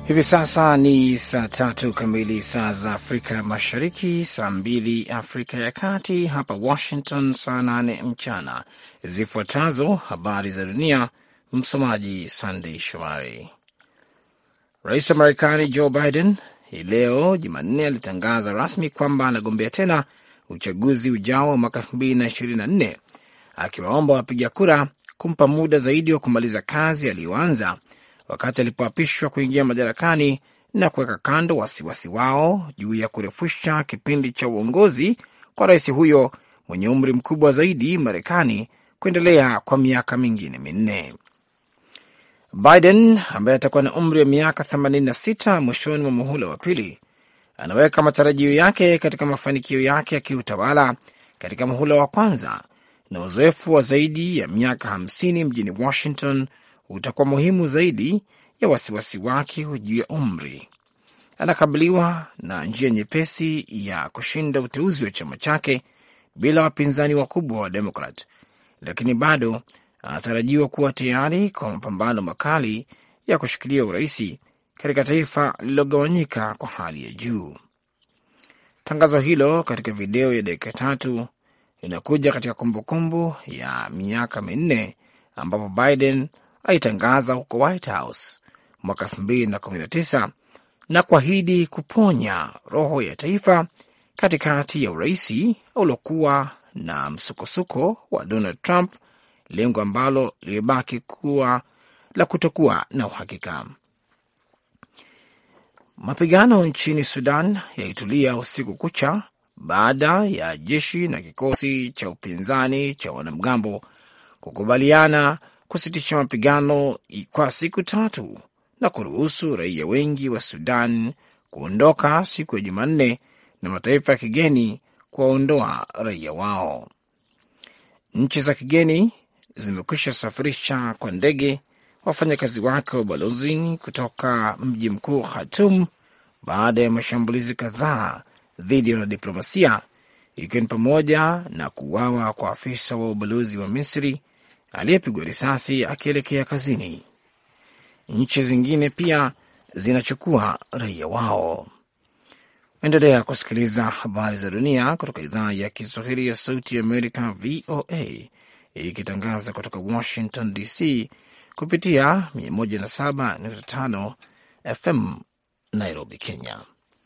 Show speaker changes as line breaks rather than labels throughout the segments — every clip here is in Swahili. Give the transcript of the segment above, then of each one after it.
Hivi sasa ni saa 3 kamili saa za Afrika Mashariki, saa 2 Afrika ya Kati, hapa Washington saa 8 mchana. Zifuatazo habari za dunia, msomaji Sunday Shomari. Rais wa Marekani Joe Biden hii leo Jumanne alitangaza rasmi kwamba anagombea tena uchaguzi ujao wa mwaka 2024, akiwaomba wapiga kura kumpa muda zaidi wa kumaliza kazi aliyoanza wakati alipoapishwa kuingia madarakani na kuweka kando wasiwasi wao juu ya kurefusha kipindi cha uongozi kwa rais huyo mwenye umri mkubwa zaidi Marekani kuendelea kwa miaka mingine minne. Biden ambaye atakuwa na umri wa miaka 86 mwishoni mwa muhula wa pili, anaweka matarajio yake katika mafanikio yake ya kiutawala katika muhula wa kwanza, na uzoefu wa zaidi ya miaka 50 mjini Washington utakuwa muhimu zaidi ya wasiwasi wake juu ya umri. Anakabiliwa na njia nyepesi ya kushinda uteuzi wa chama chake bila wapinzani wakubwa wa Demokrat, lakini bado anatarajiwa kuwa tayari kwa mapambano makali ya kushikilia uraisi katika taifa lililogawanyika kwa hali ya juu. Tangazo hilo katika video ya dakika 3 linakuja katika kumbukumbu ya miaka minne ambapo Biden aitangaza huko White House mwaka 2019 na kuahidi kuponya roho ya taifa katikati ya uraisi uliokuwa na msukosuko wa Donald Trump, lengo ambalo limebaki kuwa la kutokuwa na uhakika. Mapigano nchini Sudan yalitulia usiku kucha baada ya jeshi na kikosi cha upinzani cha wanamgambo kukubaliana kusitisha mapigano kwa siku 3 na kuruhusu raia wengi wa Sudan kuondoka siku ya Jumanne na mataifa ya kigeni kuwaondoa raia wao. Nchi za kigeni zimekwisha safirisha kwa ndege wafanyakazi wake wa balozi kutoka mji mkuu Khartoum baada ya mashambulizi kadhaa dhidi ya wanadiplomasia, ikiwa ni pamoja na kuuawa kwa afisa wa ubalozi wa Misri aliyepigwa risasi akielekea kazini. Nchi zingine pia zinachukua raia wao. Endelea kusikiliza habari za dunia kutoka idhaa ya Kiswahili ya Sauti ya Amerika, VOA, ikitangaza kutoka Washington DC kupitia 107.5 FM Nairobi, Kenya.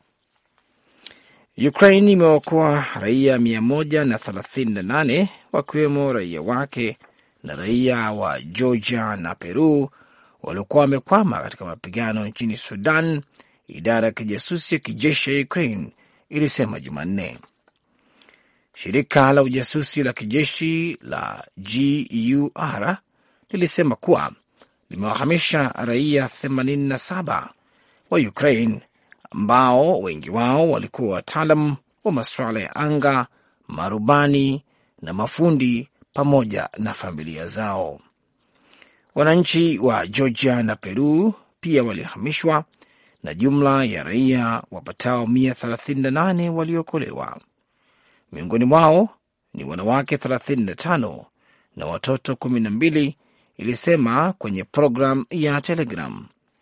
Ukraine imeokoa raia 138 wakiwemo raia wake na raia wa Georgia na Peru waliokuwa wamekwama katika mapigano nchini Sudan, idara ya kijasusi ya kijeshi ya Ukraine ilisema Jumanne. Shirika la ujasusi la kijeshi la GUR lilisema kuwa limewahamisha raia 87 wa Ukraine ambao wengi wao walikuwa wataalam wa masuala ya anga, marubani na mafundi pamoja na familia zao. Wananchi wa Georgia na Peru pia walihamishwa na jumla ya raia wapatao 138 waliokolewa. Miongoni mwao ni wanawake 35 na watoto 12, ilisema kwenye program ya Telegram.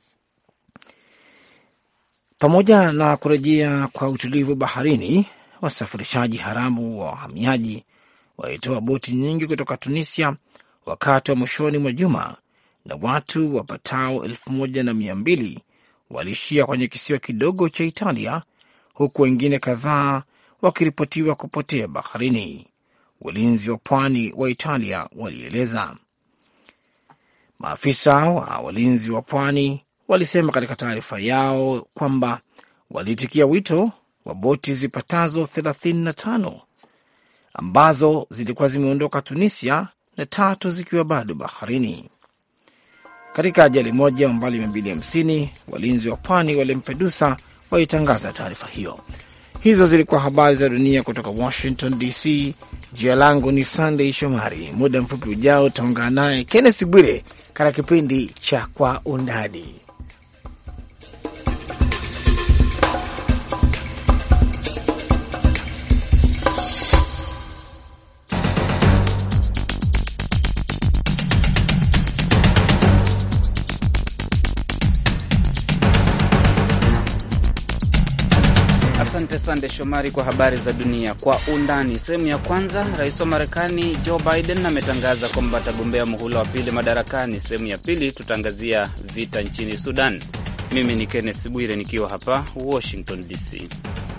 Pamoja na kurejea kwa utulivu baharini, wasafirishaji haramu wa wahamiaji walitoa boti nyingi kutoka Tunisia wakati wa mwishoni mwa juma, na watu wapatao 1200 waliishia kwenye kisiwa kidogo cha Italia, huku wengine kadhaa wakiripotiwa kupotea baharini, walinzi wa pwani wa Italia walieleza. Maafisa wa walinzi wa pwani walisema katika taarifa yao kwamba walitikia wito wa boti zipatazo 35 ambazo zilikuwa zimeondoka Tunisia na 3 zikiwa bado baharini. Katika ajali moja umbali 250, walinzi wa pwani wa Lampedusa walitangaza taarifa hiyo. Hizo zilikuwa habari za dunia kutoka Washington DC. Jina langu ni Sunday Shomari. Muda mfupi ujao utaungana naye Kenneth Bwire katika kipindi cha Kwa Undani.
Sande Shomari kwa habari za dunia kwa undani. Sehemu ya kwanza, rais wa Marekani Joe Biden ametangaza kwamba atagombea muhula wa pili madarakani. Sehemu ya pili tutaangazia vita nchini Sudan. Mimi ni Kenneth Bwire nikiwa hapa Washington DC.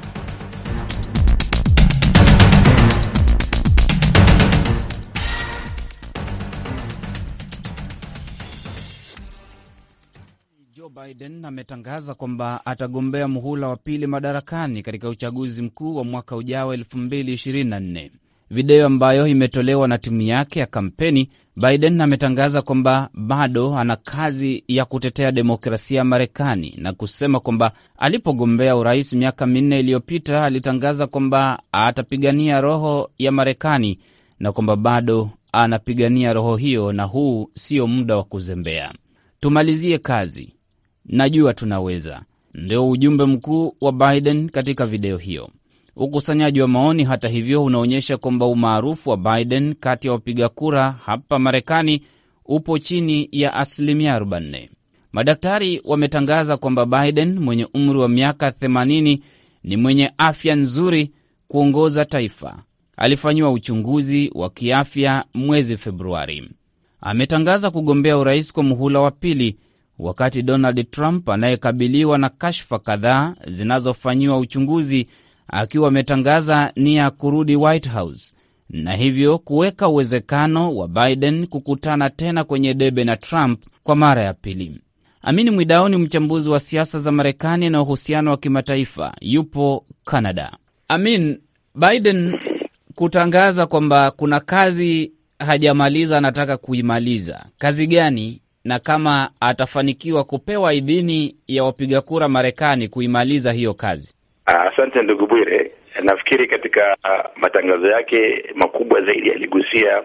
Biden ametangaza kwamba atagombea muhula wa pili madarakani katika uchaguzi mkuu wa mwaka ujao 2024. Video ambayo imetolewa na timu yake ya kampeni, Biden ametangaza kwamba bado ana kazi ya kutetea demokrasia ya Marekani na kusema kwamba alipogombea urais miaka 4 iliyopita alitangaza kwamba atapigania roho ya Marekani na kwamba bado anapigania roho hiyo na huu sio muda wa kuzembea. Tumalizie kazi. Najua tunaweza, ndio ujumbe mkuu wa Biden katika video hiyo. Ukusanyaji wa maoni, hata hivyo, unaonyesha kwamba umaarufu wa Biden kati ya wapiga kura hapa Marekani upo chini ya 40%. Madaktari wametangaza kwamba Biden mwenye umri wa miaka 80 ni mwenye afya nzuri kuongoza taifa. Alifanyiwa uchunguzi wa kiafya mwezi Februari. Ametangaza kugombea urais kwa muhula wa pili, wakati Donald Trump anayekabiliwa na kashfa kadhaa zinazofanyiwa uchunguzi akiwa ametangaza nia ya kurudi White House na hivyo kuweka uwezekano wa Biden kukutana tena kwenye debe na Trump kwa mara ya pili. Amini Mwidau ni mchambuzi wa siasa za Marekani na uhusiano wa kimataifa, yupo Canada. Amin, Biden kutangaza kwamba kuna kazi hajamaliza, anataka kuimaliza. Kazi gani? Na kama atafanikiwa kupewa idhini ya wapiga kura Marekani kuimaliza hiyo kazi?
Asante ndugu Bwire. Nafikiri katika matangazo yake makubwa zaidi aligusia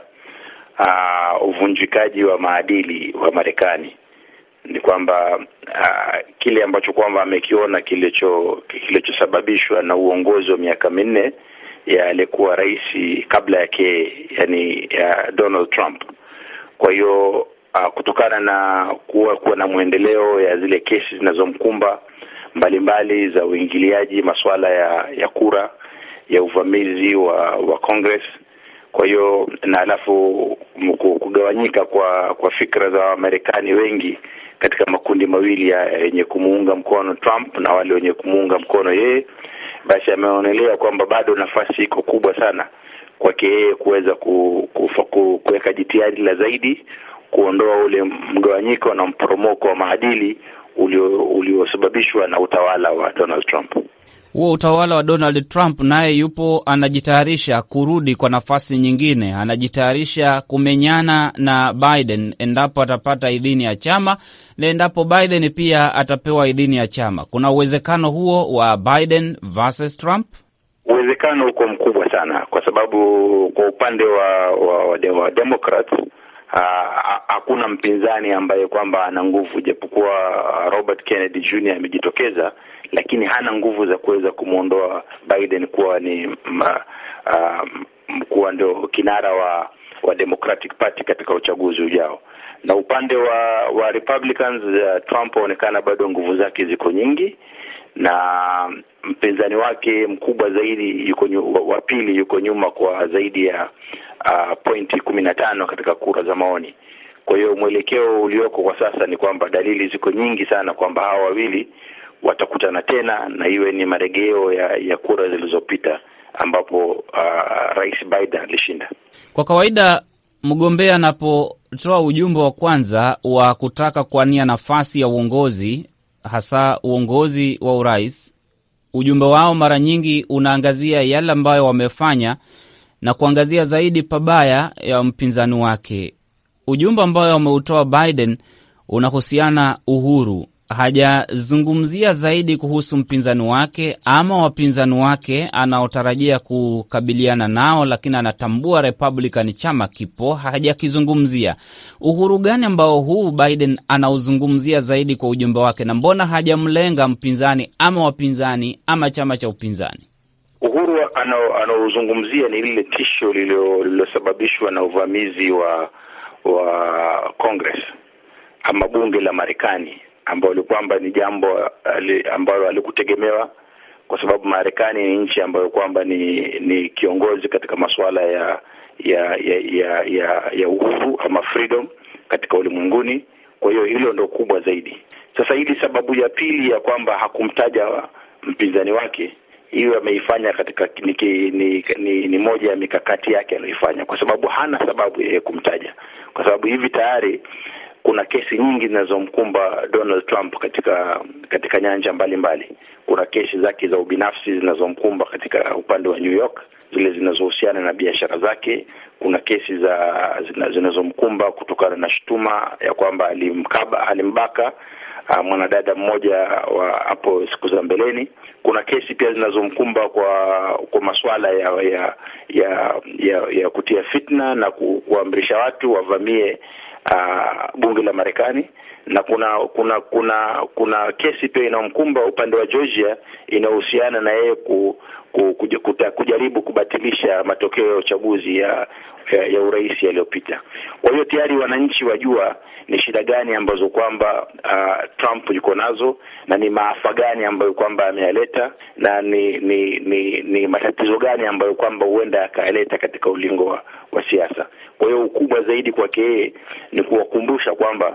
uvunjikaji wa maadili wa Marekani. Ni kwamba kile ambacho kwamba amekiona kilichosababishwa na uongozi wa miaka 4 ya aliyekuwa rais kabla yake, yani ya Donald Trump. Kwa hiyo kutokana na kuwa na muendeleo ya zile kesi zinazomkumba mbalimbali za uingiliaji masuala ya kura, ya uvamizi wa Congress. Kwa hiyo na alafu kugawanyika kwa fikra za Marekani wengi katika makundi mawili yenye kumuunga mkono Trump na wale wenye kumuunga mkono yeye, basi ameonelea kwamba bado nafasi iko kubwa sana kwake yeye kuweza kuweka jitihada la zaidi kuondoa ule mgawanyiko na mporomoko wa maadili uliosababishwa na utawala wa Donald Trump.
Huo utawala wa Donald Trump naye yupo anajitayarisha kurudi kwa nafasi nyingine, anajitayarisha kumenyana na Biden endapo atapata idhini ya chama na endapo Biden pia atapewa idhini ya chama. Kuna uwezekano huo wa Biden versus Trump?
Uwezekano uko mkubwa sana kwa sababu kwa upande wa Democrats hakuna mpinzani ambaye kwamba ana nguvu, japokuwa Robert Kennedy Jr. amejitokeza, lakini hana nguvu za kuweza kumuondoa Biden kuwa ndio kinara wa Democratic Party katika uchaguzi ujao. Na upande wa Republicans, Trump aonekana bado nguvu zake ziko nyingi, na mpinzani wake mkubwa zaidi wa pili yuko nyuma kwa zaidi ya pointi 15 katika kura za maoni. Kwa hiyo mwelekeo ulioko kwa sasa ni kwamba dalili ziko nyingi sana kwamba hawa wawili watakutana tena na iwe ni marejeo ya kura zilizopita ambapo Rais Biden alishinda.
Kwa kawaida mgombea anapotoa ujumbe wa kwanza wa kutaka kuania nafasi ya uongozi, hasa uongozi wa urais, ujumbe wao mara nyingi unaangazia yale ambayo wamefanya na kuangazia zaidi pabaya ya mpinzani wake. Ujumbe ambao wameutoa Biden unahusiana uhuru. Hajazungumzia zaidi kuhusu mpinzani wake ama wapinzani wake anaotarajia kukabiliana nao, lakini anatambua Republican chama kipo, hajakizungumzia. Uhuru gani ambao huu Biden anauzungumzia zaidi kwa ujumbe wake, na mbona hajamlenga mpinzani ama wapinzani ama chama cha upinzani?
Uhuru anaozungumzia ni lile tisho lililosababishwa na uvamizi wa Congress ama bunge la Marekani, ambalo kwamba ni jambo ambalo alikutegemewa kwa sababu Marekani ni nchi ambayo kwamba ni kiongozi katika masuala ya uhuru ama freedom katika ulimwenguni. Kwa hiyo hilo ndio kubwa zaidi. Sasa hili sababu ya pili ya kwamba hakumtaja mpinzani wake, hiyo ameifanya katika ni moja ya mikakati yake aliyoifanya, kwa sababu hana sababu ya kumtaja, kwa sababu hivi tayari kuna kesi nyingi zinazomkumba Donald Trump katika nyanja mbalimbali. Kuna kesi zake za ubinafsi zinazomkumba katika upande wa New York, zile zinazohusiana na biashara zake. Kuna kesi zinazomkumba kutokana na shutuma ya kwamba alimbaka mwanadada mmoja wa hapo siku za mbeleni. Kuna kesi pia zinazomkumba kwa masuala ya kutia fitna na kuamrisha watu wavamie bunge la Marekani, na kuna kesi pia inamkumba upande wa Georgia inahusiana na yeye kujaribu kubatilisha matokeo ya uchaguzi ya urais yaliyopita. Kwa hiyo tayari wananchi wajua ni shida gani ambazo kwamba Trump yuko nazo, na ni maafa gani ambayo kwamba ameyaleta, na ni matatizo gani ambayo kwamba huenda akayaleta katika ulingo wa siasa. Kwa hiyo ukubwa zaidi kwake yeye ni kuwakumbusha kwamba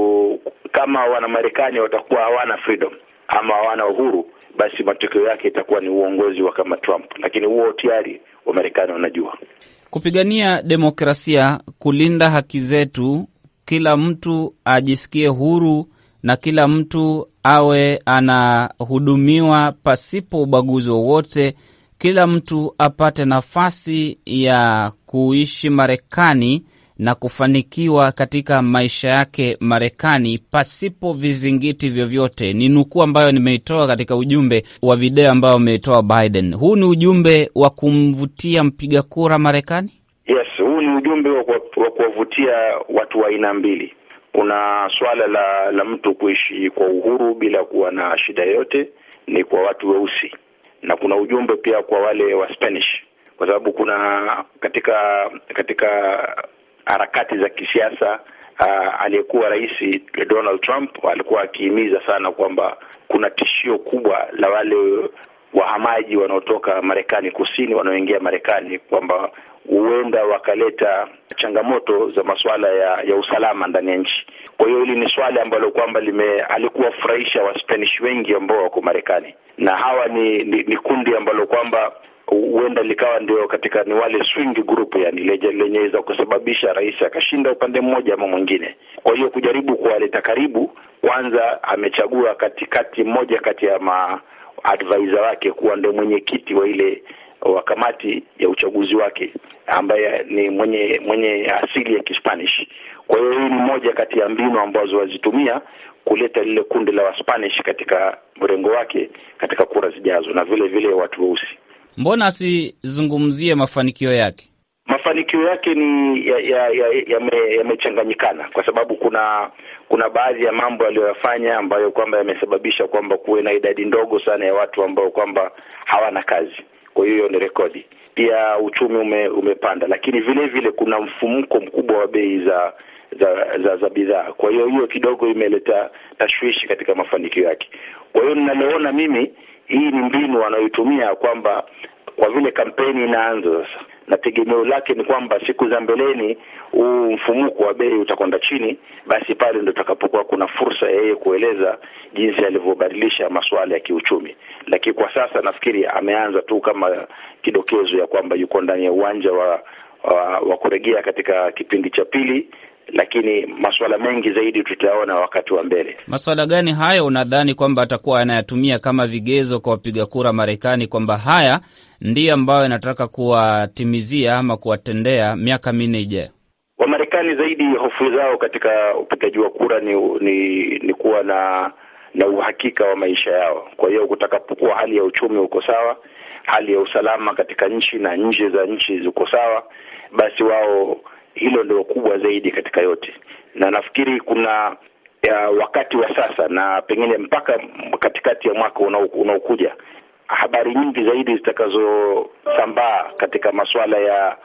kama wana Marekani watakuwa hawana freedom ama hawana uhuru, basi matokeo yake itakuwa ni uongozi wa kama Trump. Lakini huo tayari wa Marekani wanajua.
Kupigania demokrasia, kulinda haki zetu, kila mtu ajisikie huru na kila mtu awe anahudumiwa pasipo ubaguzi wowote, kila mtu apate nafasi ya kuishi Marekani na kufanikiwa katika maisha yake Marekani pasipo vizingiti vyovyote. Ni nukuu ambayo nimeitoa katika ujumbe wa video ambao umeitoa Biden. Huu ni ujumbe wa kumvutia mpiga kura Marekani?
Yes, huu ni ujumbe wa kuwavutia watu wa aina mbili. Kuna swala la mtu kuishi kwa uhuru bila kuwa na shida yoyote, ni kwa watu weusi, na kuna ujumbe pia kwa wale wa Spanish, kwa sababu kuna katika harakati za kisiasa aliyekuwa rais Donald Trump alikuwa akihimiza sana kwamba kuna tishio kubwa la wale wahamaji wanaotoka Marekani kusini wanaoingia Marekani, kwamba huenda wakaleta changamoto za masuala ya usalama ndani ya nchi. Kwa hiyo hili ni swali ambalo kwamba alikuwa furahisha wa Spanish wengi ambao wako Marekani, na hawa ni kundi ambalo kwamba huenda likawa ndio ni wale swing group, yani lenyeweza kusababisha rais akashinda upande mmoja ama mwingine. Kwa hiyo kujaribu kuwaleta karibu, kwanza amechagua katikati mmoja kati ya advisor wake kuwa ndio mwenyekiti wa kamati ya uchaguzi wake, ambaye ni mwenye asili ya Kispanish. Kwa hiyo hii ni moja kati ya mbinu ambazo wazitumia kuleta lile kundi la Waspanish katika mrengo wake katika kura zijazo, na vile vile watu weusi.
Mbona asizungumzie mafanikio yake?
Mafanikio yake ni yamechanganyikana, kwa sababu kuna baadhi ya mambo aliyoyafanya ambayo kwamba yamesababisha kwamba kuwe na idadi ndogo sana ya watu ambao kwamba hawana kazi. Kwa hiyo ni rekodi. Pia uchumi umepanda, lakini vile vile kuna mfumuko mkubwa wa bei za bidhaa. Kwa hiyo kidogo imeleta tashwishi katika mafanikio yake. Kwa hiyo ninaloona mimi, hii ni mbinu wanayotumia kwamba kwa vile kampeni inaanza sasa, na tegemeo lake ni kwamba siku za mbeleni huu mfumuko wa bei utakwenda chini, basi pale ndio tutakapokuwa kuna fursa ya yeye kueleza jinsi alivyobadilisha masuala ya kiuchumi. Lakini kwa sasa nafikiri ameanza tu kama kidokezo ya kwamba yuko ndani ya uwanja wa kurejea katika kipindi cha pili, lakini masuala mengi zaidi tutaona wakati wa mbele.
Masuala gani hayo unadhani kwamba atakuwa anayatumia kama vigezo kwa wapiga kura Marekani, kwamba haya ndiyo ambayo anataka kuwatimizia ama kuwatendea miaka 4 ijayo?
Wamarekani zaidi hofu zao katika upigaji wa kura ni kuwa na uhakika wa maisha yao. Kwa hiyo kutakapokuwa hali ya uchumi uko sawa, hali ya usalama katika nchi na nje za nchi ziko sawa, basi wao hilo ndio kubwa zaidi katika yote. Na nafikiri kuna wakati wa sasa na pengine mpaka katikati ya mwaka unaokuja, habari nyingi zaidi zitakazosambaa katika masuala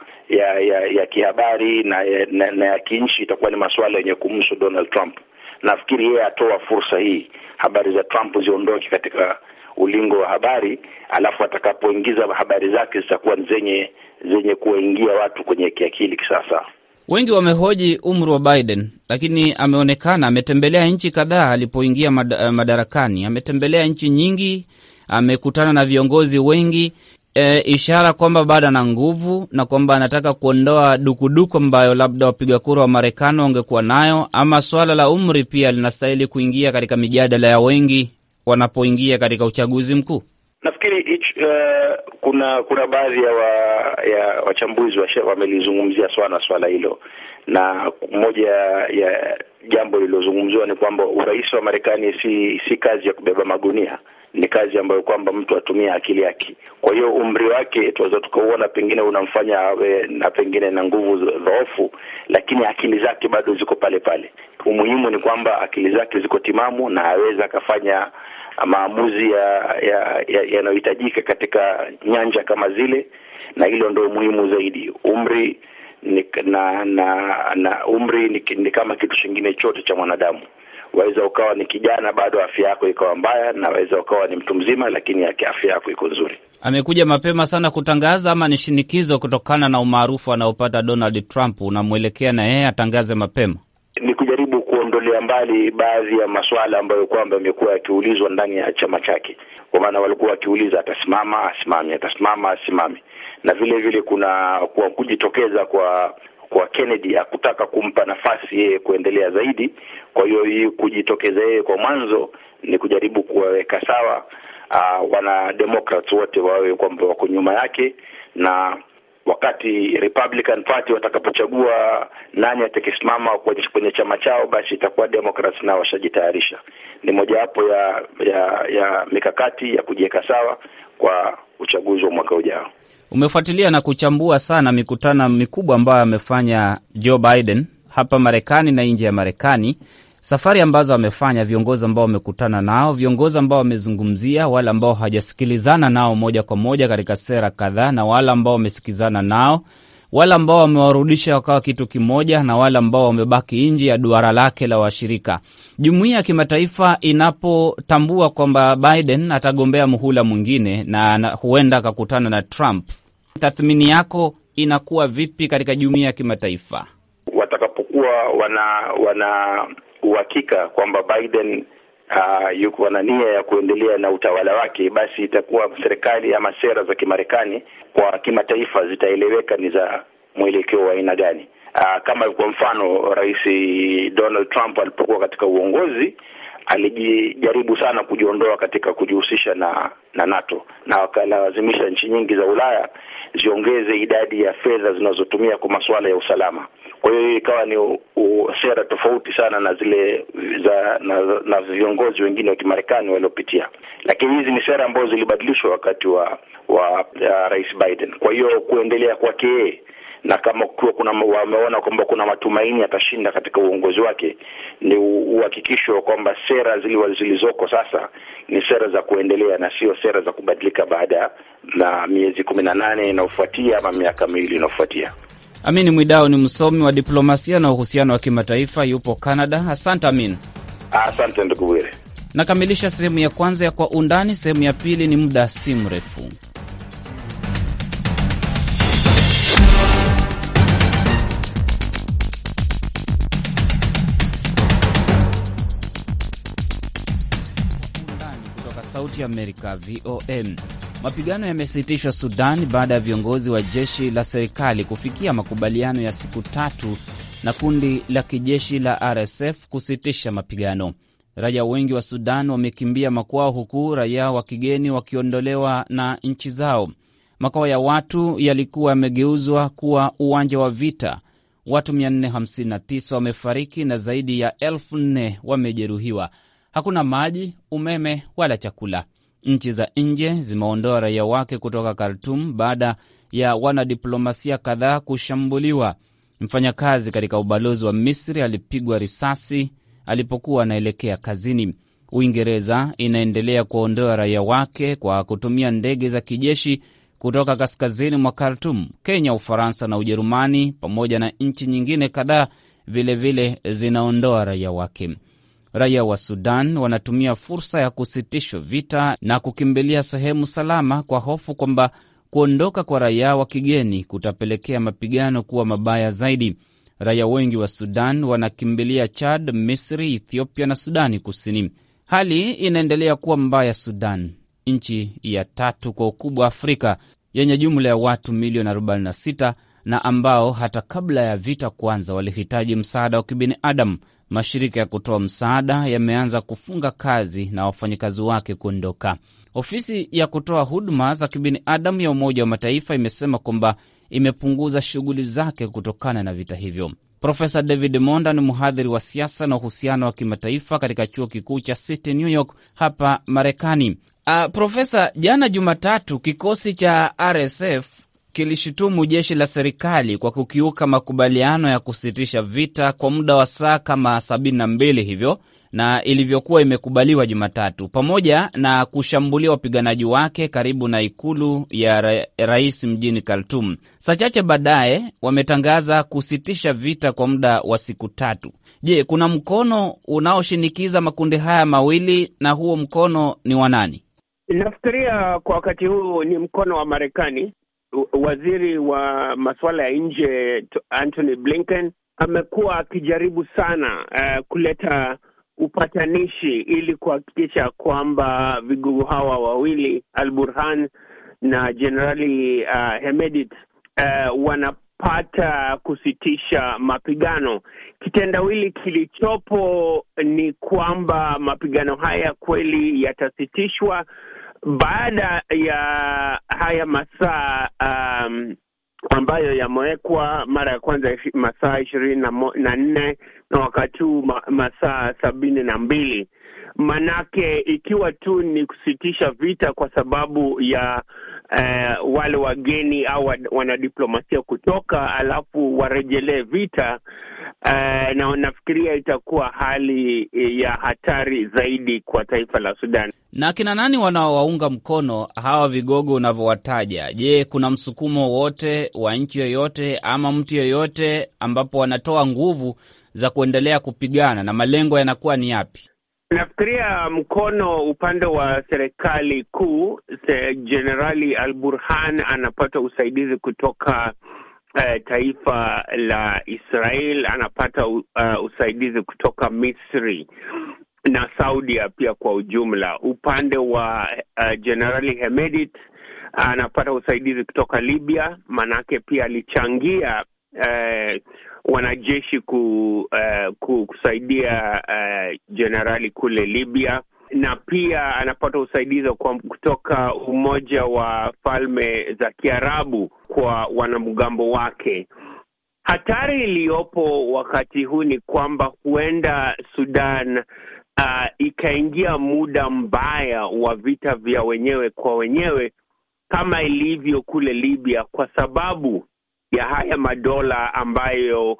ya kihabari na ya kinchi itakuwa ni masuala yenye kumhusu Donald Trump. Nafikiri yeye atoa fursa hii, habari za Trump ziondoke katika ulingo wa habari, alafu atakapoingiza habari zake zitakuwa zenye kuwaingia watu kwenye kiakili kisasa.
Wengi wamehoji umri wa Biden, lakini ameonekana ametembelea nchi kadhaa alipoingia madarakani. Ametembelea nchi nyingi, amekutana na viongozi wengi, ishara kwamba bado ana nguvu na kwamba anataka kuondoa dukuduku ambayo labda wapiga kura wa Marekani wangekuwa nayo. Ama swala la umri pia linastahili kuingia katika mijadala ya wengi wanapoingia katika uchaguzi mkuu.
Nafikiri kuna baadhi ya wachambuzi wamelizungumzia swala hilo, na moja ya jambo lililozungumziwa ni kwamba urais wa Marekani si kazi ya kubeba magunia, ni kazi ambayo kwamba mtu atumia akili yake. Kwa hiyo umri wake tunaweza tukauona pengine unamfanya awe na pengine na nguvu dhaifu, lakini akili zake bado ziko pale pale. Umuhimu ni kwamba akili zake ziko timamu na aweza akafanya maamuzi yanayohitajika katika nyanja kama zile, na hilo ndio muhimu zaidi. Umri ni kama kitu kingine chote cha mwanadamu. Waweza ukawa ni kijana bado afya yako ikawa mbaya, na waweza ukawa ni mtu mzima lakini afya yako iko nzuri.
Amekuja mapema sana kutangaza, ama ni shinikizo kutokana na umaarufu anaopata Donald Trump unamwelekea na yeye atangaze mapema?
Ni kujaribu kuondolea mbali baadhi ya masuala ambayo kwamba yamekuwa yakiulizwa ndani ya chama chake. Kwa maana walikuwa wakiuliza atasimama asimame, atasimama asimame, na vile vile kuna kujitokeza kwa Kennedy hakutaka kumpa nafasi yeye kuendelea zaidi. Kwa hiyo hii kujitokeza yeye kwa mwanzo ni kujaribu kuwaweka sawa wana Democrats wote wawe kwamba wako nyuma yake, na wakati Republican Party watakapochagua nani atakayesimama kwenye chama chao, basi itakuwa Democrats nao washajitayarisha. Ni mojawapo ya mikakati ya kujiweka sawa kwa uchaguzi wa mwaka ujao.
Umefuatilia na kuchambua sana mikutano mikubwa ambayo amefanya Joe Biden hapa Marekani na nje ya Marekani, safari ambazo amefanya, viongozi ambao wamekutana nao, viongozi ambao wamezungumzia, wale ambao hajasikilizana nao moja kwa moja katika sera kadhaa, na wale ambao wamesikizana nao, wale ambao wamewarudisha wakawa kitu kimoja, na wale ambao wamebaki nje ya duara lake la washirika. Jumuiya ya kimataifa inapotambua kwamba Biden atagombea muhula mwingine na huenda akakutana na Trump, tathmini yako inakuwa vipi katika jumuiya ya kimataifa?
Watakapokuwa wana uhakika kwamba Biden yuko na nia ya kuendelea na utawala wake, basi itakuwa serikali ama sera za Kimarekani kwa kimataifa zitaeleweka ni za mwelekeo wa aina gani. Kama kwa mfano Rais Donald Trump alipokuwa katika uongozi alijaribu sana kujiondoa katika kujihusisha na NATO, na wakalazimisha nchi nyingi za Ulaya ziongeze idadi ya fedha zinazotumia kwa masuala ya usalama. Kwa hiyo ikawa ni sera tofauti sana na zile na viongozi wengine wa Kimarekani waliopitia, lakini hizi ni sera ambazo zilibadilishwa wakati wa Rais Biden. Kwa hiyo kuendelea kwake, na kama wameona kwamba kuna matumaini atashinda katika uongozi wake, ni uhakikisho kwamba sera zilizoko sasa ni sera za kuendelea na sio sera za kubadilika baada na miezi 18 inayofuatia ama miaka miwili inayofuatia.
Amin Mwidau ni msomi wa diplomasia na uhusiano wa kimataifa, yupo Canada. Asante Amin.
Asante ndugu Bwire.
Nakamilisha sehemu ya kwanza ya Kwa Undani. Sehemu ya pili ni muda si mrefu. Kutoka Sauti ya Amerika, VOM. Mapigano yamesitishwa Sudan baada ya viongozi wa jeshi la serikali kufikia makubaliano ya siku 3 na kundi la kijeshi la RSF kusitisha mapigano. Raia wengi wa Sudan wamekimbia makwao, huku raia wa kigeni wakiondolewa na nchi zao. Makao ya watu yalikuwa yamegeuzwa kuwa uwanja wa vita. Watu 459 wamefariki na zaidi ya 4,000 wamejeruhiwa. Hakuna maji, umeme wala chakula. Nchi za nje zimeondoa raia wake kutoka Khartoum baada ya wanadiplomasia kadhaa kushambuliwa. Mfanyakazi katika ubalozi wa Misri alipigwa risasi alipokuwa anaelekea kazini. Uingereza inaendelea kuondoa raia wake kwa kutumia ndege za kijeshi kutoka kaskazini mwa Khartoum. Kenya, Ufaransa na Ujerumani pamoja na nchi nyingine kadhaa vilevile zinaondoa raia wake. Raia wa Sudan wanatumia fursa ya kusitishwa vita na kukimbilia sehemu salama kwa hofu kwamba kuondoka kwa raia wa kigeni kutapelekea mapigano kuwa mabaya zaidi. Raia wengi wa Sudan wanakimbilia Chad, Misri, Ethiopia na Sudani Kusini. Hali inaendelea kuwa mbaya Sudan, nchi ya 3 kwa ukubwa Afrika, yenye jumla ya watu milioni 46 na ambao hata kabla ya vita kuanza walihitaji msaada wa kibinadamu. Mashirika ya kutoa msaada yameanza kufunga kazi na wafanyakazi wake kuondoka. Ofisi ya kutoa huduma za kibinadamu ya Umoja wa Mataifa imesema kwamba imepunguza shughuli zake kutokana na vita hivyo. Profesa David Monda ni mhadhiri wa siasa na uhusiano wa kimataifa katika chuo kikuu cha City New York hapa Marekani. Profesa, jana Jumatatu kikosi cha RSF kilishutumu jeshi la serikali kwa kukiuka makubaliano ya kusitisha vita kwa muda wa saa kama 72 hivyo na ilivyokuwa imekubaliwa Jumatatu, pamoja na kushambulia wapiganaji wake karibu na ikulu ya rais mjini Khartoum. Saa chache baadaye wametangaza kusitisha vita kwa muda wa siku 3. Je, kuna mkono unaoshinikiza makundi haya mawili na huo mkono ni wa nani?
Nafikiria kwa wakati huu ni mkono wa Marekani. Waziri wa masuala ya nje Anthony Blinken amekuwa akijaribu sana kuleta upatanishi ili kuhakikisha kwamba vigogo hawa wawili Al-Burhan na Jenerali Hemedti wanapata kusitisha mapigano. Kitendawili kilichopo ni kwamba mapigano haya kweli yatasitishwa baada ya haya masaa ambayo yamewekwa mara ya kwanza masaa 24 na wakati huu masaa 72. Manake ikiwa tu ni kusitisha vita kwa sababu ya wale wageni au wanadiplomasia kutoka alafu warejelee vita, na nafikiria itakuwa hali ya hatari zaidi kwa taifa la Sudan.
Na kina nani wanaowaunga mkono hawa vigogo unavyowataja? Je, kuna msukumo wote wa nchi yoyote ama mtu yoyote ambapo wanatoa nguvu za kuendelea kupigana na malengo yanakuwa ni yapi?
Nafikiria mkono upande wa serikali kuu, Jenerali Al-Burhan anapata usaidizi kutoka taifa la Israel, anapata usaidizi kutoka Misri na Saudia pia kwa ujumla. Upande wa Jenerali Hemedti anapata usaidizi kutoka Libya, manake pia alichangia wanajeshi kusaidia jenerali kule Libya, na pia anapata usaidizi kutoka Umoja wa Falme za Kiarabu kwa wanamgambo wake. Hatari iliyopo wakati huu ni kwamba huenda Sudan ikaingia muda mbaya wa vita vya wenyewe kwa wenyewe kama ilivyo kule Libya, kwa sababu ya haya madola ambayo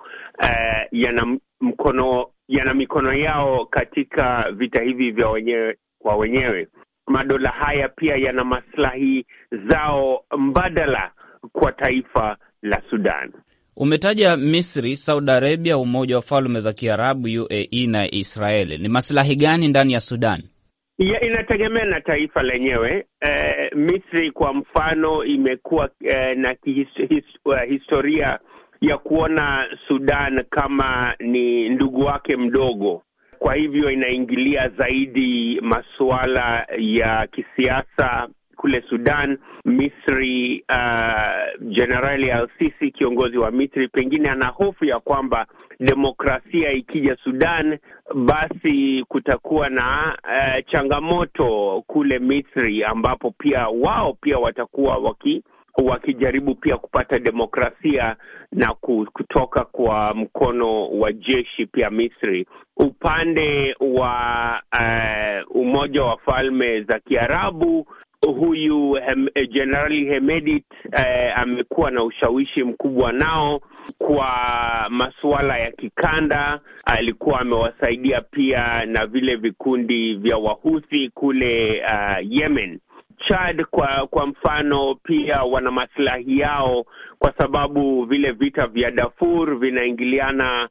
yana mikono yao katika vita hivi vya wenyewe kwa wenyewe. Madola haya pia yana maslahi zao mbadala kwa taifa la Sudan.
Umetaja Misri, Saudi Arabia, Umoja wa Falme za Kiarabu, UAE na Israeli. Ni maslahi gani ndani ya Sudan?
Inategemea na taifa lenyewe. Misri kwa mfano imekuwa na historia ya kuona Sudan kama ni ndugu wake mdogo. Kwa hivyo inaingilia zaidi masuala ya kisiasa kule Sudan. Misri, Jenerali Al-Sisi, kiongozi wa Misri, pengine ana hofu ya kwamba demokrasia ikija Sudan, basi kutakuwa na changamoto kule Misri, ambapo pia wao pia watakuwa wakijaribu pia kupata demokrasia na kutoka kwa mkono wa jeshi pia Misri. Upande wa Umoja wa Falme za Kiarabu, huyu Jenerali Hemedti amekuwa na ushawishi mkubwa nao kwa masuala ya kikanda. Alikuwa amewasaidia pia na vile vikundi vya Wahuthi kule Yemen. Chad kwa mfano pia wana maslahi yao, kwa sababu vile vita vya Darfur vinaingiliana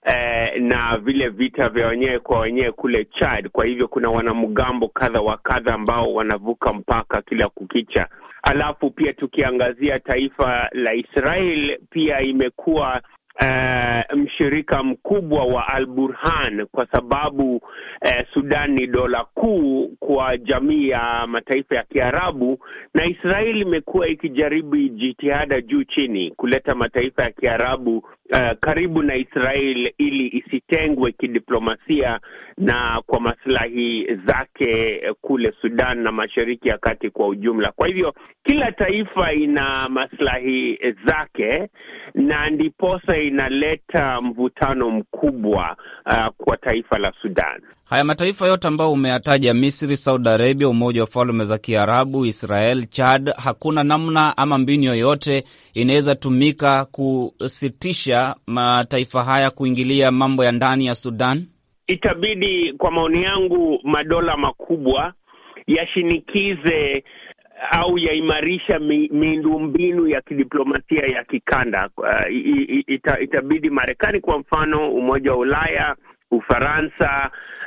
na vile vita vya wenyewe kwa wenyewe kule Chad. Kwa hivyo kuna wanamgambo kadha wa kadha ambao wanavuka mpaka kila kukicha. Alafu pia tukiangazia taifa la Israel, pia imekuwa mshirika mkubwa wa Al-Burhan, kwa sababu Sudan ni dola kuu kwa jamii ya mataifa ya Kiarabu, na Israeli imekuwa ikijaribu jitihada juu chini kuleta mataifa ya Kiarabu karibu na Israel ili isitengwe kidiplomasia na kwa maslahi zake kule Sudan na Mashariki ya Kati kwa ujumla. Kwa hivyo kila taifa ina maslahi zake, na ndiposa inaleta mvutano mkubwa kwa taifa la Sudan.
Haya mataifa yote ambayo umeyataja, Misri, Saudi Arabia, Umoja wa Falme za Kiarabu, Israel, Chad, hakuna namna ama mbinu yoyote inaweza tumika kusitisha mataifa haya kuingilia mambo ya ndani ya Sudan?
Itabidi, kwa maoni yangu, madola makubwa yashinikize au yaimarisha miundombinu ya kidiplomasia ya kikanda. Itabidi Marekani kwa mfano, Umoja wa Ulaya, Ufaransa,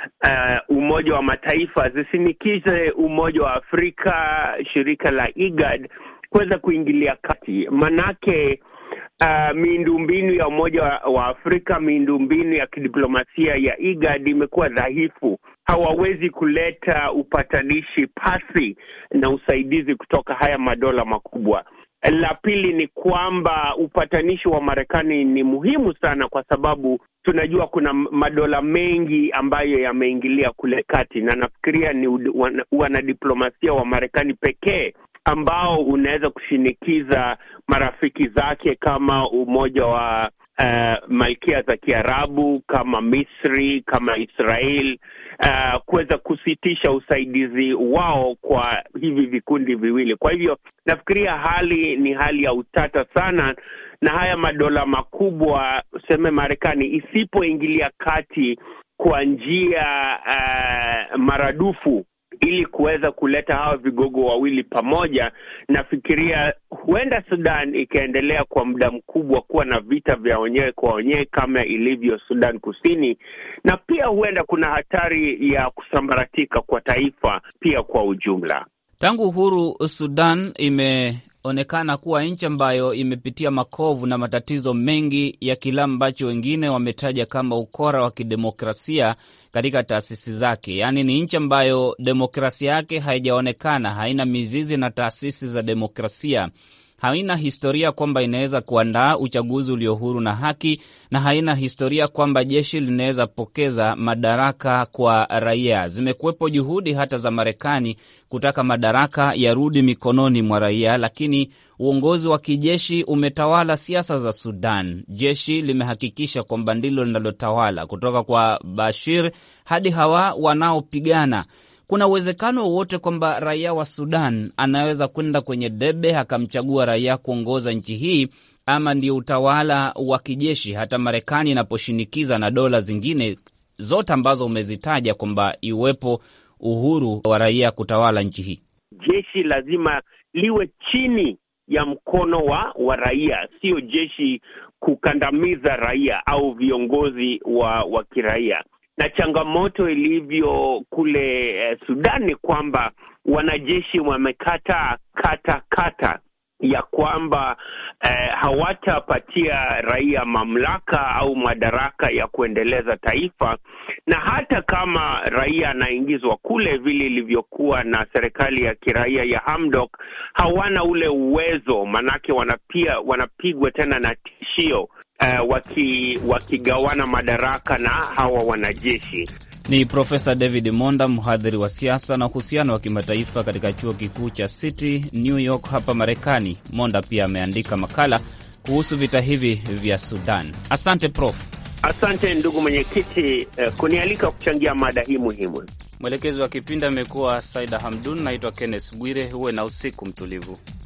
Umoja wa Mataifa zisinikize Umoja wa Afrika, shirika la IGAD kuweza kuingilia kati. Manake miundombinu ya Umoja wa Afrika, miundombinu ya kidiplomasia ya IGAD imekuwa dhaifu. Hawawezi kuleta upatanishi pasi na usaidizi kutoka haya madola makubwa. La pili ni kwamba upatanishi wa Marekani ni muhimu sana, kwa sababu tunajua kuna madola mengi ambayo yameingilia kule kati, na nafikiria ni wanadiplomasia wa Marekani pekee ambao unaweza kushinikiza marafiki zake kama Umoja wa Malkia za Kiarabu, kama Misri, kama Israel, kuweza kusitisha usaidizi wao kwa hivi vikundi viwili. Kwa hivyo nafikiria hali ni hali ya utata sana, na haya madola makubwa, useme Marekani, isipoingilia kati kwa njia maradufu ili kuweza kuleta hawa vigogo wawili pamoja, nafikiria huenda Sudan ikaendelea kwa muda mkubwa kuwa na vita vya wenyewe kwa wenyewe kama ilivyo Sudan Kusini, na pia huenda kuna hatari ya kusambaratika kwa taifa pia kwa ujumla.
Tangu uhuru, Sudan imeonekana kuwa nchi ambayo imepitia makovu na matatizo mengi ya kila ambacho wengine wametaja kama ukora wa kidemokrasia katika taasisi zake. Yaani ni nchi ambayo demokrasia yake haijaonekana, haina mizizi na taasisi za demokrasia, haina historia kwamba inaweza kuandaa uchaguzi ulio huru na haki, na haina historia kwamba jeshi linaweza pokeza madaraka kwa raia. Zimekuwepo juhudi hata za Marekani kutaka madaraka yarudi mikononi mwa raia, lakini uongozi wa kijeshi umetawala siasa za Sudan. Jeshi limehakikisha kwamba ndilo linalotawala kutoka kwa Bashir hadi hawa wanaopigana. Kuna uwezekano wowote kwamba raia wa Sudan anaweza kwenda kwenye debe akamchagua raia kuongoza nchi hii, ama ndio utawala wa kijeshi, hata Marekani inaposhinikiza na dola zingine zote ambazo umezitaja kwamba iwepo uhuru wa raia kutawala nchi hii?
Jeshi lazima liwe chini ya mkono wa raia, sio jeshi kukandamiza raia au viongozi wa kiraia. Na changamoto ilivyo kule Sudan ni kwamba wanajeshi wamekata kata ya kwamba hawatapatia raia mamlaka au madaraka ya kuendeleza taifa, na hata kama raia anaingizwa kule vile ilivyokuwa na serikali ya kiraia ya Hamdok, hawana ule uwezo, manake wanapigwa tena na tishio wakigawana madaraka na hawa wanajeshi.
Ni Profesa David Monda, mhadhiri wa siasa na uhusiano wa kimataifa katika chuo kikuu cha City New York hapa Marekani. Monda pia ameandika makala kuhusu vita hivi vya Sudan. Asante Prof.
Asante ndugu mwenyekiti kunialika kuchangia mada hii muhimu.
Mwelekezi wa kipindi amekuwa Saida Hamdun. Naitwa Kenneth Bwire. Uwe na usiku mtulivu.